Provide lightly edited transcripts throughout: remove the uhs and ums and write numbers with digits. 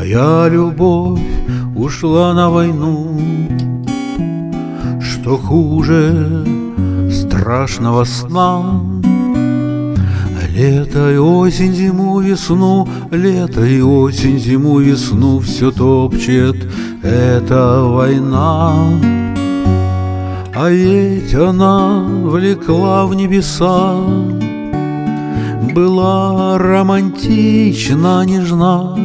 Моя любовь ушла на войну. Что хуже страшного сна? Лето и осень, зиму, весну, лето и осень, зиму, весну все топчет эта война. А ведь она влекла в небеса, была романтична, нежна.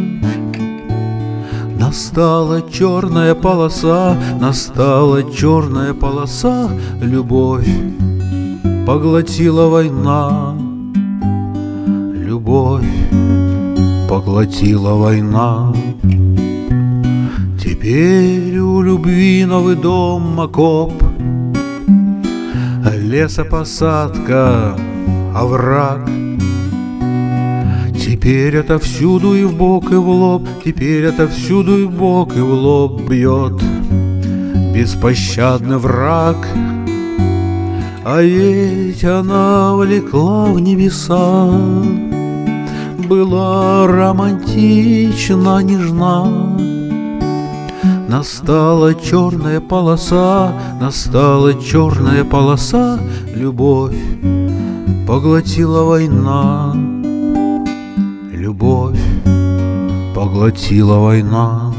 Настала черная полоса, настала черная полоса, любовь поглотила война. Любовь поглотила война. Теперь у любви новый дом, окоп, лесопосадка, овраг. Теперь это всюду и в бок, и в лоб, теперь это всюду и в бок, и в лоб бьет беспощадный враг. А ведь она влекла в небеса, была романтична, нежна. Настала черная полоса, настала черная полоса, любовь поглотила война. Любовь поглотила война.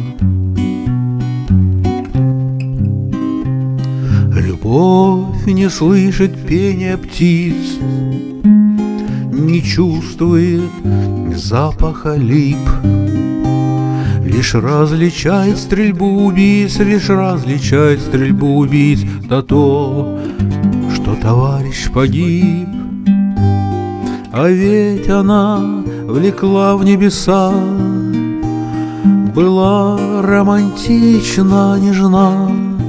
Любовь не слышит пения птиц, не чувствует запаха лип, лишь различает стрельбу убийц, лишь различает стрельбу убийц, да то, что товарищ погиб. А ведь она влекла в небеса, была романтична, нежна.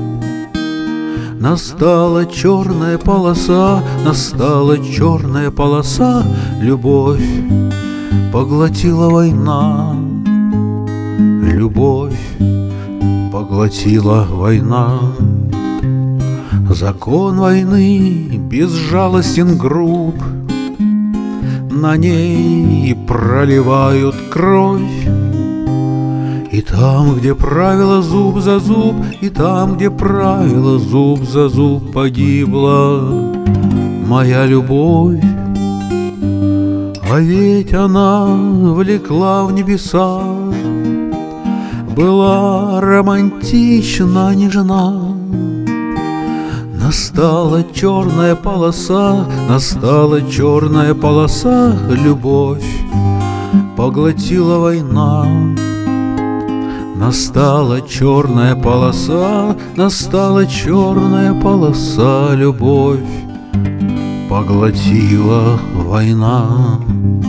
Настала черная полоса, настала черная полоса, любовь поглотила война. Любовь поглотила война. Закон войны безжалостен, груб, на ней проливают кровь. И там, где правило зуб за зуб, и там, где правило зуб за зуб, погибла моя любовь. А ведь она влекла в небеса, была романтична, нежна. Настала черная полоса, настала черная полоса, любовь поглотила война. Настала черная полоса, настала черная полоса, любовь поглотила война.